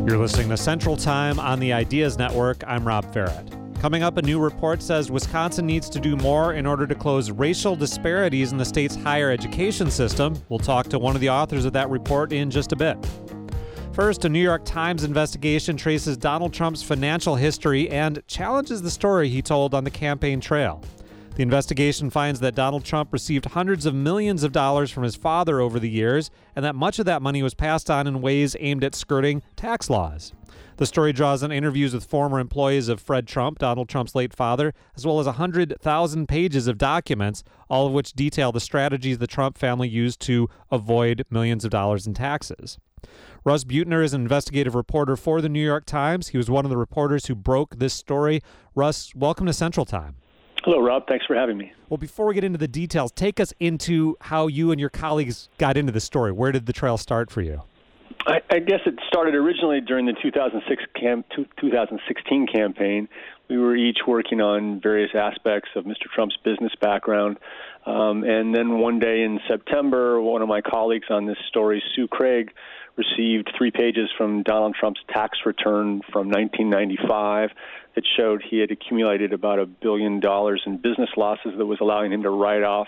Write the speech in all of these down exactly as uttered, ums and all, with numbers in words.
You're listening to Central Time on the Ideas Network. I'm Rob Farrett. Coming up, a new report says Wisconsin needs to do more in order to close racial disparities in the state's higher education system. We'll talk to one of the authors of that report in just a bit. First, a New York Times investigation traces Donald Trump's financial history and challenges the story he told on the campaign trail. The investigation finds that Donald Trump received hundreds of millions of dollars from his father over the years, and that much of that money was passed on in ways aimed at skirting tax laws. The story draws on interviews with former employees of Fred Trump, Donald Trump's late father, as well as one hundred thousand pages of documents, all of which detail the strategies the Trump family used to avoid millions of dollars in taxes. Russ Buettner is an investigative reporter for the New York Times. He was one of the reporters who broke this story. Russ, welcome to Central Time. Hello, Rob. Thanks for having me. Well, before we get into the details, take us into how you and your colleagues got into the story. Where did the trail start for you? I, I guess it started originally during the two thousand six cam, two thousand sixteen campaign. We were each working on various aspects of Mister Trump's business background. Um, and then one day in September, one of my colleagues on this story, Sue Craig, received three pages from Donald Trump's tax return from nineteen ninety-five that showed he had accumulated about a billion dollars in business losses that was allowing him to write off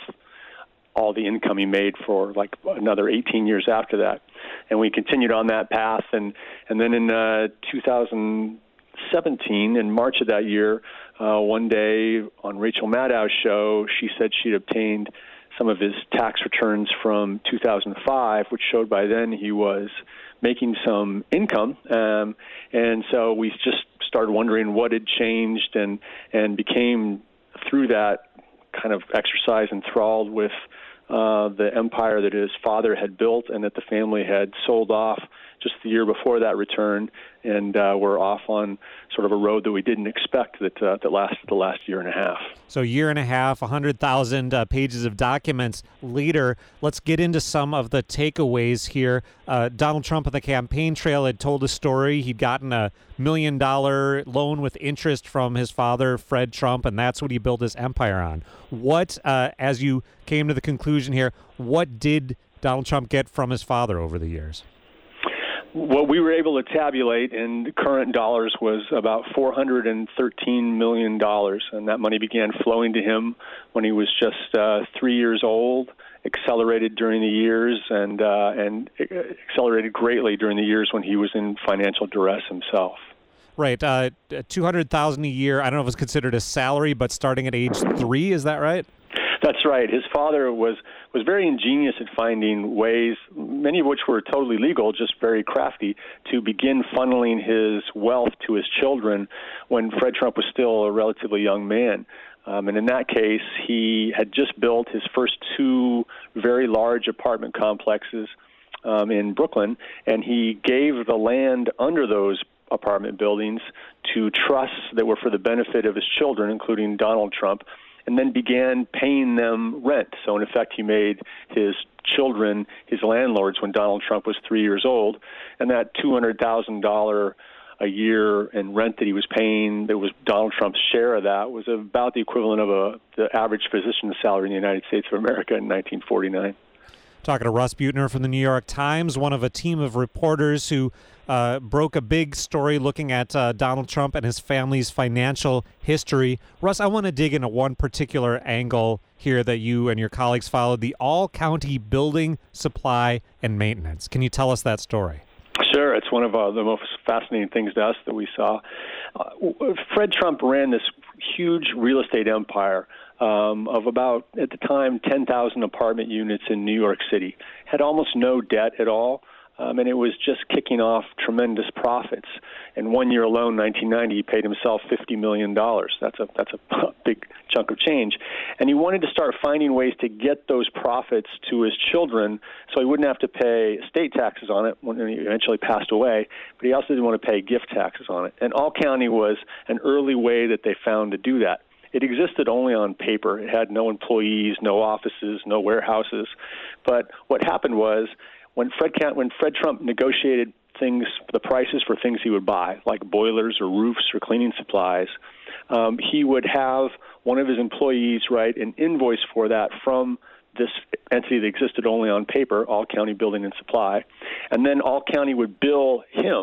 all the income he made for like another eighteen years after that. And we continued on that path. And, and then in uh, two thousand seventeen, in March of that year, uh, one day on Rachel Maddow's show, she said she'd obtained some of his tax returns from two thousand five, which showed by then he was making some income. Um, and so we just started wondering what had changed and, and became, through that kind of exercise, enthralled with uh, the empire that his father had built and that the family had sold off just the year before that return, and uh, we're off on sort of a road that we didn't expect that uh, that lasted the last year and a half. So a year and a half, one hundred thousand uh, pages of documents later, let's get into some of the takeaways here. Uh, Donald Trump on the campaign trail had told a story. He'd gotten a million-dollar loan with interest from his father, Fred Trump, and that's what he built his empire on. What, uh, as you came to the conclusion here, what did Donald Trump get from his father over the years? What we were able to tabulate in current dollars was about four hundred thirteen million dollars, and that money began flowing to him when he was just uh, three years old, accelerated during the years, and uh, and accelerated greatly during the years when he was in financial duress himself. Right, uh, two hundred thousand dollars a year, I don't know if it's considered a salary, but starting at age three, is that right? That's right. His father was, was very ingenious at finding ways, many of which were totally legal, just very crafty, to begin funneling his wealth to his children when Fred Trump was still a relatively young man. Um, and in that case, he had just built his first two very large apartment complexes um, in Brooklyn, and he gave the land under those apartment buildings to trusts that were for the benefit of his children, including Donald Trump, and then began paying them rent. So, in effect, he made his children his landlords when Donald Trump was three years old. And that two hundred thousand dollars a year in rent that he was paying, that was Donald Trump's share of that, was about the equivalent of a the average physician's salary in the United States of America in nineteen forty-nine. Talking to Russ Buettner from the New York Times, one of a team of reporters who uh, broke a big story looking at uh, Donald Trump and his family's financial history. Russ, I want to dig into one particular angle here that you and your colleagues followed, the all-county building, supply, and maintenance. Can you tell us that story? Sure. It's one of uh, the most fascinating things to us that we saw. Uh, Fred Trump ran this huge real estate empire um, of about, at the time, ten thousand apartment units in New York City. Had almost no debt at all, um, and it was just kicking off tremendous profits. And one year alone, nineteen ninety, he paid himself fifty million dollars. That's a that's a big chunk of change. And he wanted to start finding ways to get those profits to his children so he wouldn't have to pay estate taxes on it when he eventually passed away, but he also didn't want to pay gift taxes on it. And All County was an early way that they found to do that. It existed only on paper. It had no employees, no offices, no warehouses. But what happened was when Fred, when Fred Trump negotiated things, the prices for things he would buy, like boilers or roofs or cleaning supplies, um, he would have one of his employees write an invoice for that from this entity that existed only on paper, All County Building and Supply, and then All County would bill him,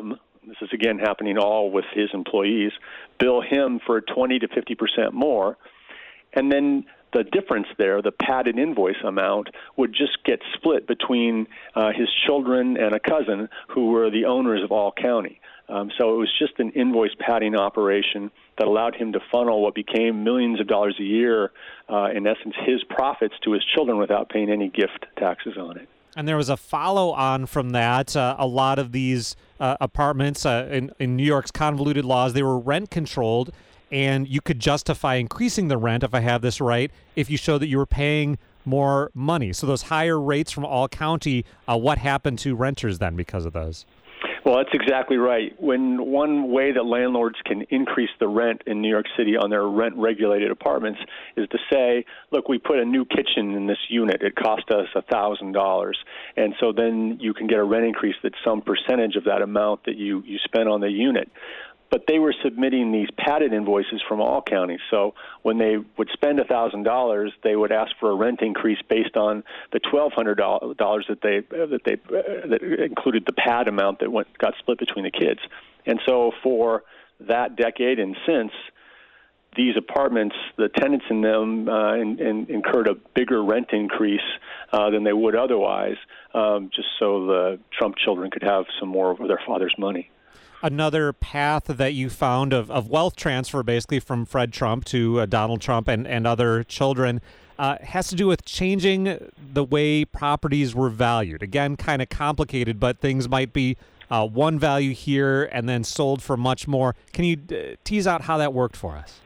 this is again happening all with his employees, bill him for twenty to fifty percent more, and then the difference there, the padded invoice amount, would just get split between uh, his children and a cousin who were the owners of All County. Um, so it was just an invoice padding operation that allowed him to funnel what became millions of dollars a year, uh, in essence, his profits to his children without paying any gift taxes on it. And there was a follow-on from that. Uh, a lot of these uh, apartments uh, in, in New York's convoluted laws, they were rent-controlled, and you could justify increasing the rent, if I have this right, if you show that you were paying more money. So those higher rates from All County, uh, what happened to renters then because of those? Well, that's exactly right. When one way that landlords can increase the rent in New York City on their rent-regulated apartments is to say, look, we put a new kitchen in this unit. It cost us one thousand dollars. And so then you can get a rent increase that's some percentage of that amount that you, you spent on the unit. But they were submitting these padded invoices from All Counties. So when they would spend one thousand dollars, they would ask for a rent increase based on the twelve hundred dollars that they that they uh, that included the pad amount that went got split between the kids. And so for that decade and since, these apartments, the tenants in them uh, in, in, incurred a bigger rent increase uh, than they would otherwise, um, just so the Trump children could have some more of their father's money. Another path that you found of, of wealth transfer, basically from Fred Trump to uh, Donald Trump and, and other children, uh, has to do with changing the way properties were valued. Again, kind of complicated, but things might be uh, one value here and then sold for much more. Can you uh, tease out how that worked for us?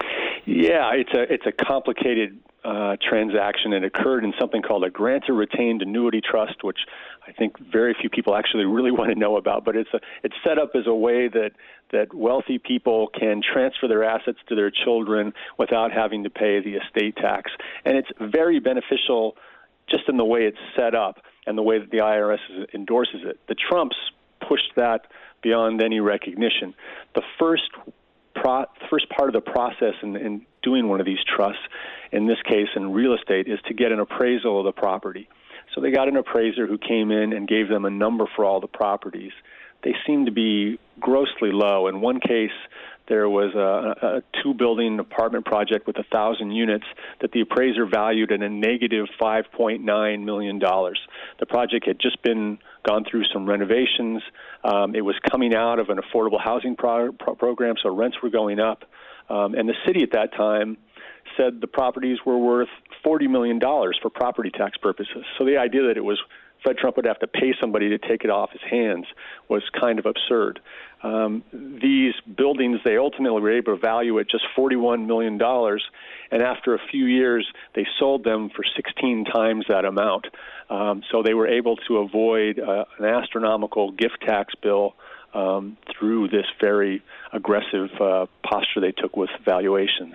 Yeah, it's a it's a complicated uh, transaction. It occurred in something called a grantor retained annuity trust, which I think very few people actually really want to know about. But it's a, it's set up as a way that that wealthy people can transfer their assets to their children without having to pay the estate tax, and it's very beneficial just in the way it's set up and the way that the I R S endorses it. The Trumps pushed that beyond any recognition. The first Pro, first part of the process in, in doing one of these trusts, in this case in real estate, is to get an appraisal of the property. So they got an appraiser who came in and gave them a number for all the properties. They seemed to be grossly low. In one case, there was a, a two-building apartment project with one thousand units that the appraiser valued at a negative five point nine million dollars. The project had just been gone through some renovations. Um, it was coming out of an affordable housing pro- pro- program, so rents were going up. Um, and the city at that time said the properties were worth forty million dollars for property tax purposes. So the idea that it was Fred Trump would have to pay somebody to take it off his hands was kind of absurd. Um, these buildings, they ultimately were able to value at just forty-one million dollars, and after a few years, they sold them for sixteen times that amount. Um, so they were able to avoid uh, an astronomical gift tax bill um, through this very aggressive uh, posture they took with valuations.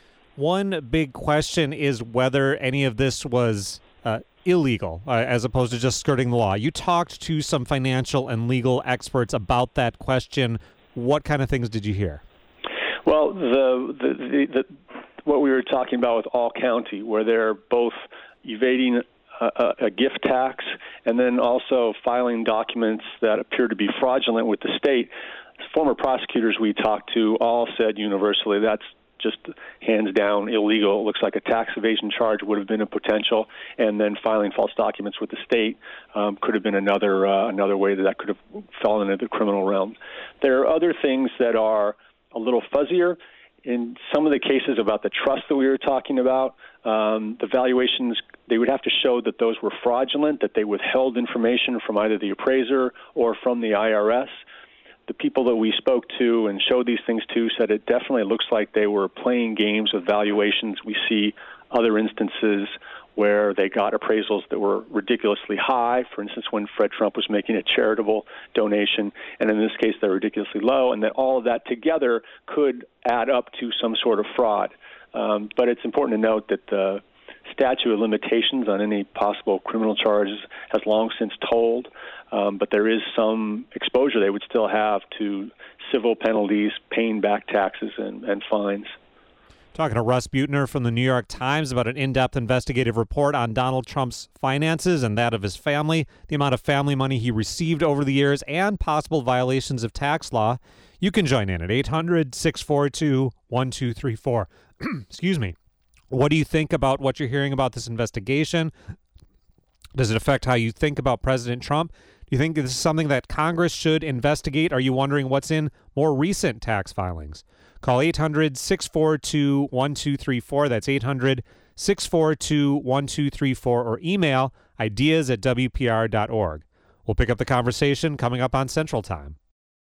One big question is whether any of this was uh, illegal uh, as opposed to just skirting the law. You talked to some financial and legal experts about that question. What kind of things did you hear? Well, the, the, the, the what we were talking about with All County, where they're both evading a, a gift tax and then also filing documents that appear to be fraudulent with the state. Former prosecutors we talked to all said universally that's just hands down illegal. It looks like a tax evasion charge would have been a potential, and then filing false documents with the state um, could have been another uh, another way that that could have fallen into the criminal realm. There are other things that are a little fuzzier. In some of the cases about the trust that we were talking about, um, the valuations, they would have to show that those were fraudulent, that they withheld information from either the appraiser or from the I R S. The people that we spoke to and showed these things to said it definitely looks like they were playing games with valuations. We see other instances where they got appraisals that were ridiculously high, for instance, when Fred Trump was making a charitable donation, and in this case they're ridiculously low, and that all of that together could add up to some sort of fraud. Um, but it's important to note that the statute of limitations on any possible criminal charges has long since told, um, but there is some exposure they would still have to civil penalties, paying back taxes, and, and fines. Talking to Russ Buettner from the New York Times about an in-depth investigative report on Donald Trump's finances and that of his family, the amount of family money he received over the years, and possible violations of tax law. You can join in at eight hundred, six four two, one two three four. Excuse me. What do you think about what you're hearing about this investigation? Does it affect how you think about President Trump? Do you think this is something that Congress should investigate? Are you wondering what's in more recent tax filings? Call eight hundred, six four two, one two three four. That's eight hundred, six four two, one two three four, or email ideas at w p r dot org. We'll pick up the conversation coming up on Central Time.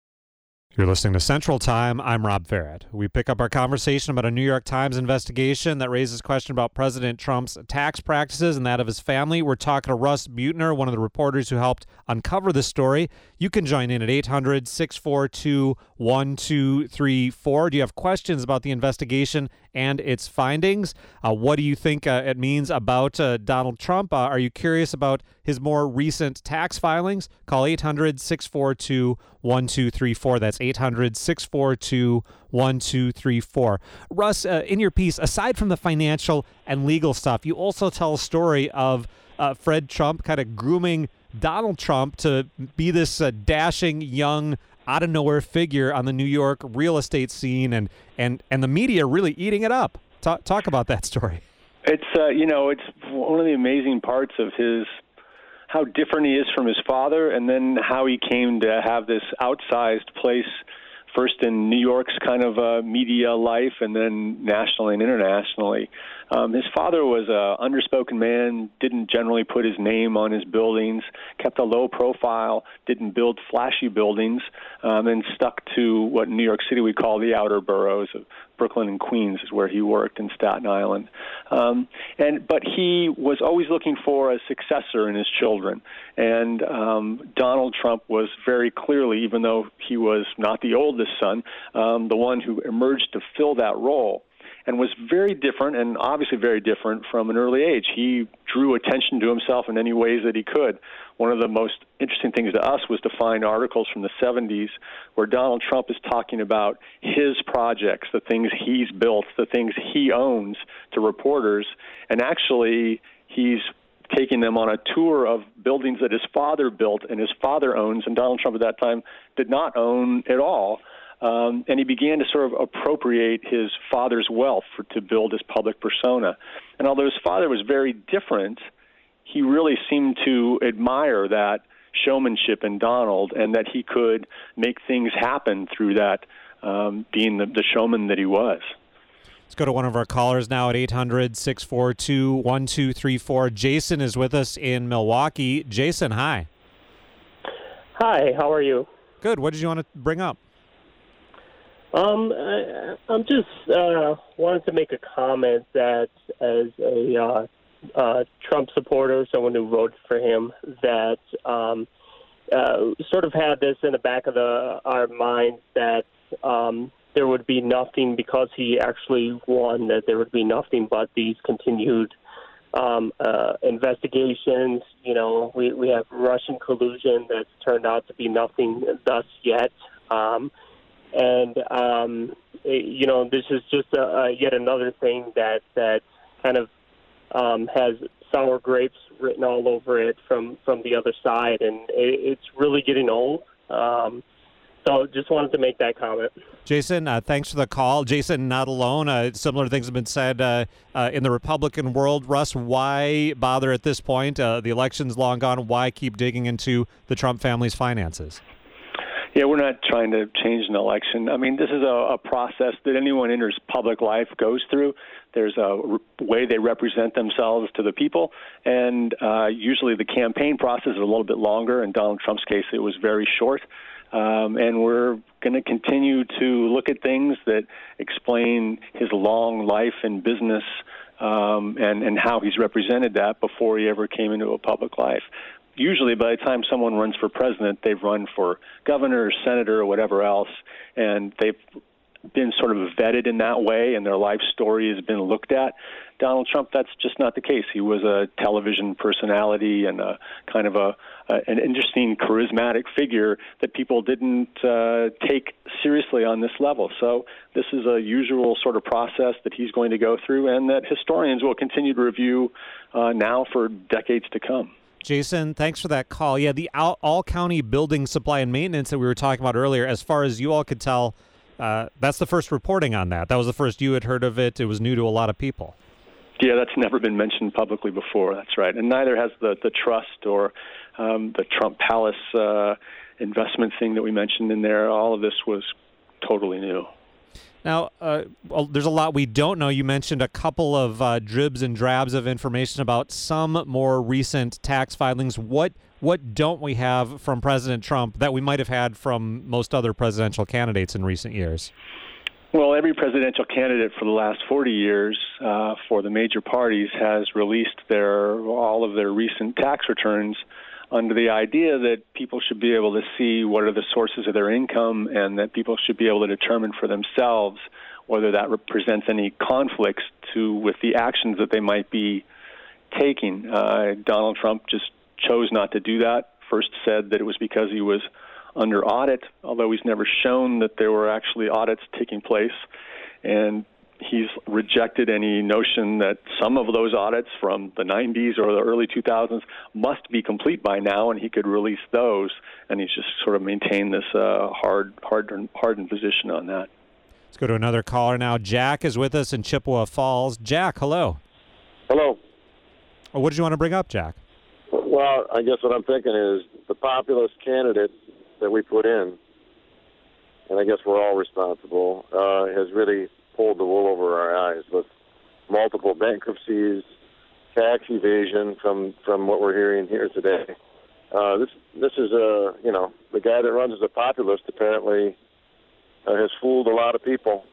You're listening to Central Time. I'm Rob Farrett. We pick up our conversation about a New York Times investigation that raises question about President Trump's tax practices and that of his family. We're talking to Russ Buettner, one of the reporters who helped uncover the story. You can join in at eight hundred, six four two, one two three four. Do you have questions about the investigation and its findings? Uh, what do you think uh, it means about uh, Donald Trump? Uh, are you curious about his more recent tax filings? Call eight hundred, six four two, one two three four. That's eight hundred, six four two, one two three four. Russ, uh, in your piece, aside from the financial and legal stuff, you also tell a story of uh, Fred Trump kind of grooming Donald Trump to be this uh, dashing, young, out-of-nowhere figure on the New York real estate scene, and, and, and the media really eating it up. Talk, talk about that story. It's, uh, you know, it's one of the amazing parts of his how different he is from his father, and then how he came to have this outsized place, first in New York's kind of uh, media life, and then nationally and internationally. Um, his father was a underspoken man, didn't generally put his name on his buildings, kept a low profile, didn't build flashy buildings, um, and stuck to what in New York City we call the outer boroughs of Brooklyn and Queens is where he worked, in Staten Island. Um, and but he was always looking for a successor in his children. And um, Donald Trump was very clearly, even though he was not the oldest son, um, the one who emerged to fill that role, and was very different, and obviously very different from an early age. He drew attention to himself in any ways that he could. One of the most interesting things to us was to find articles from the seventies where Donald Trump is talking about his projects, the things he's built, the things he owns, to reporters, and actually he's taking them on a tour of buildings that his father built and his father owns, and Donald Trump at that time did not own at all. Um, and he began to sort of appropriate his father's wealth for, to build his public persona. And although his father was very different, he really seemed to admire that showmanship in Donald, and that he could make things happen through that, um, being the, the showman that he was. Let's go to one of our callers now at eight hundred, six four two, one two three four. Jason is with us in Milwaukee. Jason, hi. Hi, how are you? Good. What did you want to bring up? Um, I, I'm just uh, wanted to make a comment that as a uh, uh, Trump supporter, someone who voted for him, that um, uh, sort of had this in the back of the, our minds that um, there would be nothing, because he actually won, that there would be nothing but these continued um, uh, investigations. You know, we, we have Russian collusion that's turned out to be nothing thus yet. Um, And, um, you know, this is just a, a yet another thing that, that kind of um, has sour grapes written all over it from, from the other side. And it, it's really getting old. Um, so just wanted to make that comment. Jason, uh, thanks for the call. Jason, not alone. Uh, similar things have been said uh, uh, in the Republican world. Russ, why bother at this point? Uh, the election's long gone. Why keep digging into the Trump family's finances? Yeah, we're not trying to change an election. I mean, this is a, a process that anyone enters public life goes through. There's a re- way they represent themselves to the people, and uh, usually the campaign process is a little bit longer. In Donald Trump's case, it was very short. Um, and we're going to continue to look at things that explain his long life in business um, and, and how he's represented that before he ever came into a public life. Usually by the time someone runs for president, they've run for governor, or senator, or whatever else, and they've been sort of vetted in that way and their life story has been looked at. Donald Trump, that's just not the case. He was a television personality and a kind of a, a an interesting, charismatic figure that people didn't uh, take seriously on this level. So this is a usual sort of process that he's going to go through and that historians will continue to review uh, now for decades to come. Jason, thanks for that call. Yeah, the all, all county building supply and maintenance that we were talking about earlier, as far as you all could tell, uh, that's the first reporting on that. That was the first you had heard of it. It was new to a lot of people. Yeah, that's never been mentioned publicly before. That's right. And neither has the, the trust or um, the Trump Palace uh, investment thing that we mentioned in there. All of this was totally new. Now, uh, well, there's a lot we don't know. You mentioned a couple of uh, dribs and drabs of information about some more recent tax filings. What what don't we have from President Trump that we might have had from most other presidential candidates in recent years? Well, every presidential candidate for the last forty years uh, for the major parties has released their all of their recent tax returns under the idea that people should be able to see what are the sources of their income and that people should be able to determine for themselves whether that represents any conflicts to with the actions that they might be taking. Uh, Donald Trump just chose not to do that. First said that it was because he was under audit, although he's never shown that there were actually audits taking place. And he's rejected any notion that some of those audits from the nineties or the early two thousands must be complete by now, and he could release those. And he's just sort of maintained this uh, hard, hard, hardened position on that. Let's go to another caller now. Jack is with us in Chippewa Falls. Jack, hello. Hello. What did you want to bring up, Jack? Well, I guess what I'm thinking is the populist candidate that we put in, and I guess we're all responsible, uh, has really pulled the wool over our eyes with multiple bankruptcies, tax evasion from, from what we're hearing here today. Uh, this this is a, you know, the guy that runs as a populist apparently uh, has fooled a lot of people.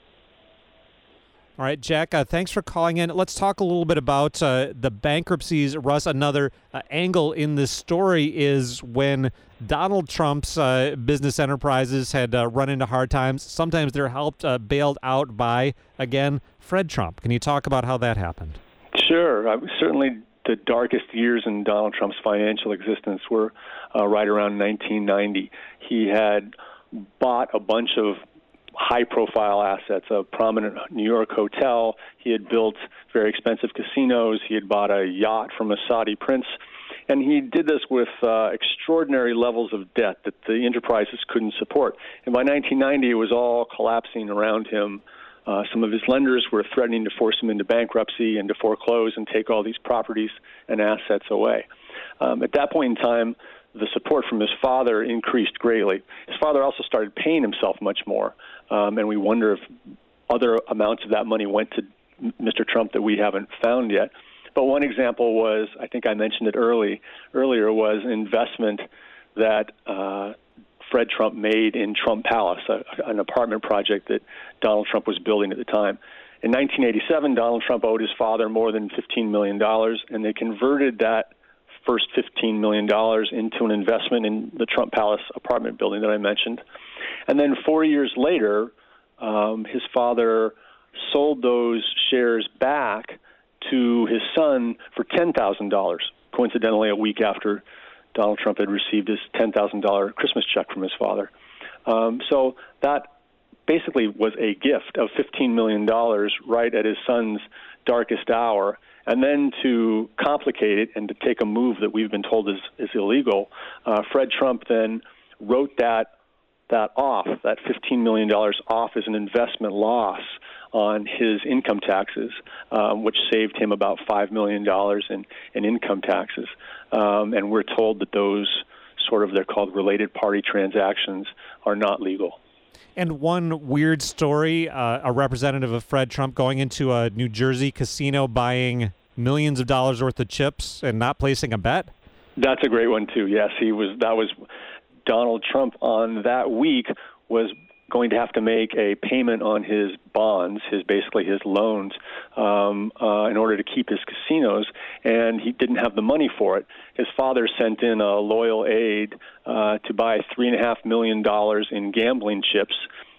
All right, Jack, uh, thanks for calling in. Let's talk a little bit about uh, the bankruptcies. Russ, another uh, angle in this story is when Donald Trump's uh, business enterprises had uh, run into hard times. Sometimes they're helped, uh, bailed out by, again, Fred Trump. Can you talk about how that happened? Sure. Uh, certainly the darkest years in Donald Trump's financial existence were uh, right around nineteen ninety. He had bought a bunch of high-profile assets, a prominent New York hotel. He had built very expensive casinos. He had bought a yacht from a Saudi prince. And he did this with uh, extraordinary levels of debt that the enterprises couldn't support. And by nineteen ninety, it was all collapsing around him. Uh, some of his lenders were threatening to force him into bankruptcy and to foreclose and take all these properties and assets away. Um, at that point in time, the support from his father increased greatly. His father also started paying himself much more, um, and we wonder if other amounts of that money went to Mister Trump that we haven't found yet. But one example was, I think I mentioned it early earlier, was an investment that uh, Fred Trump made in Trump Palace, a, an apartment project that Donald Trump was building at the time. In nineteen eighty-seven, Donald Trump owed his father more than fifteen million dollars, and they converted that first fifteen million dollars into an investment in the Trump Palace apartment building that I mentioned. And then four years later, um, his father sold those shares back to his son for ten thousand dollars, coincidentally a week after Donald Trump had received his ten thousand dollars Christmas check from his father. Um, so that basically was a gift of fifteen million dollars right at his son's darkest hour. And then to complicate it and to take a move that we've been told is, is illegal, uh, Fred Trump then wrote that that off, that fifteen million dollars off as an investment loss on his income taxes, um, which saved him about five million dollars in, in income taxes. Um, and we're told that those sort of, they're called related party transactions, are not legal. And one weird story, uh, a representative of Fred Trump going into a New Jersey casino buying millions of dollars worth of chips and not placing a bet? That's a great one, too. Yes, he was. That was Donald Trump on that week was going to have to make a payment on his bonds, his basically his loans, um, uh, in order to keep his casinos, and he didn't have the money for it. His father sent in a loyal aide uh, to buy three and a half million dollars in gambling chips,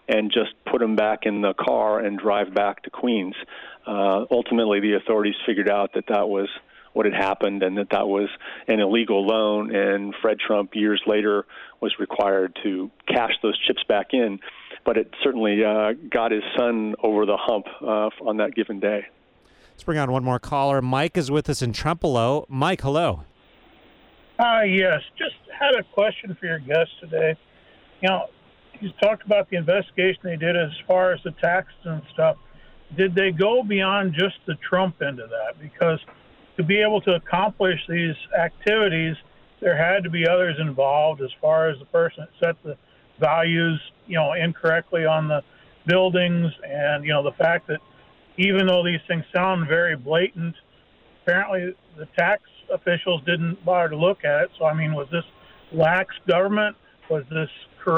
and just put them back in the car and drive back to Queens. Uh, ultimately, the authorities figured out that that was what had happened and that that was an illegal loan, and Fred Trump years later was required to cash those chips back in. But it certainly uh, got his son over the hump uh, on that given day. Let's bring on one more caller. Mike is with us in Trempealeau. Mike, hello. Uh, yes, just had a question for your guest today. You know, he's talked about the investigation they did as far as the taxes and stuff. Did they go beyond just the Trump end of that? Because to be able to accomplish these activities, there had to be others involved as far as the person that set the values, you know, incorrectly on the buildings, and, you know, the fact that even though these things sound very blatant, apparently the tax officials didn't bother to look at it. So, I mean, was this lax government? Was this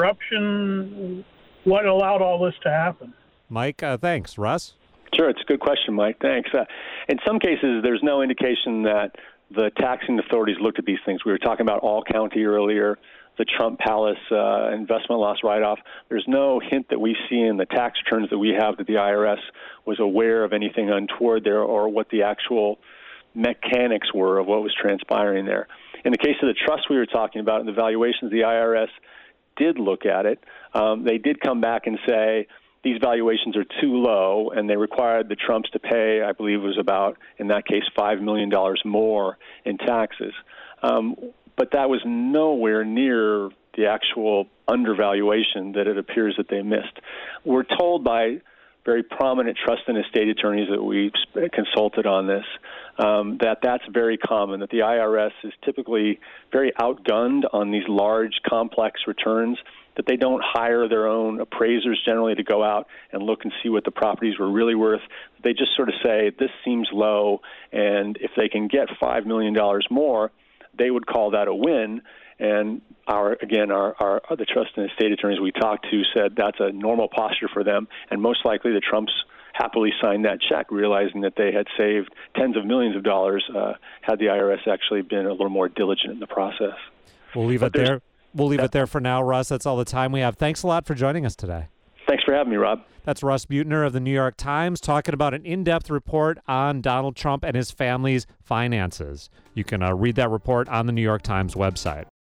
corruption? What allowed all this to happen? Mike, uh, thanks. Russ? Sure, it's a good question, Mike. Thanks. Uh, in some cases, there's no indication that the taxing authorities looked at these things. We were talking about All County earlier, the Trump Palace uh, investment loss write-off. There's no hint that we see in the tax returns that we have that the I R S was aware of anything untoward there or what the actual mechanics were of what was transpiring there. In the case of the trust we were talking about and the valuations, the I R S did look at it. Um, they did come back and say, these valuations are too low, and they required the Trumps to pay, I believe it was about, in that case, five million dollars more in taxes. Um, but that was nowhere near the actual undervaluation that it appears that they missed. We're told by very prominent trust and estate attorneys that we consulted on this um, that that's very common, that the I R S is typically very outgunned on these large, complex returns, that they don't hire their own appraisers generally to go out and look and see what the properties were really worth. They just sort of say, this seems low, and if they can get five million dollars more, they would call that a win. And our again, our, our the trust and estate attorneys we talked to said that's a normal posture for them, and most likely the Trumps happily signed that check, realizing that they had saved tens of millions of dollars uh, had the I R S actually been a little more diligent in the process. We'll leave But it there. We'll leave it there for now, Russ. That's all the time we have. Thanks a lot for joining us today. Thanks for having me, Rob. That's Russ Buettner of the New York Times talking about an in-depth report on Donald Trump and his family's finances. You can uh, read that report on the New York Times website.